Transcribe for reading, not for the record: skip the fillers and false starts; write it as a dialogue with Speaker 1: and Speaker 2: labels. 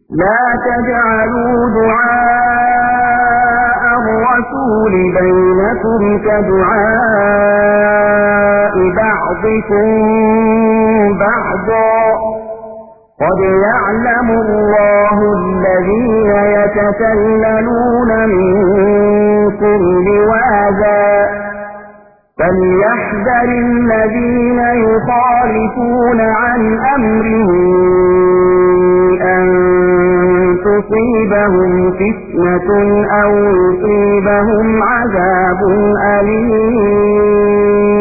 Speaker 1: لا تجعلوا دعاء الرسول بينكم كدعاء بعضكم بعضا قد يعلم الله الذين يتسللون منكم لواذا فليحذر الذين يخالفون عن أمره أن تصيبهم فتنة أو يصيبهم عذاب أليم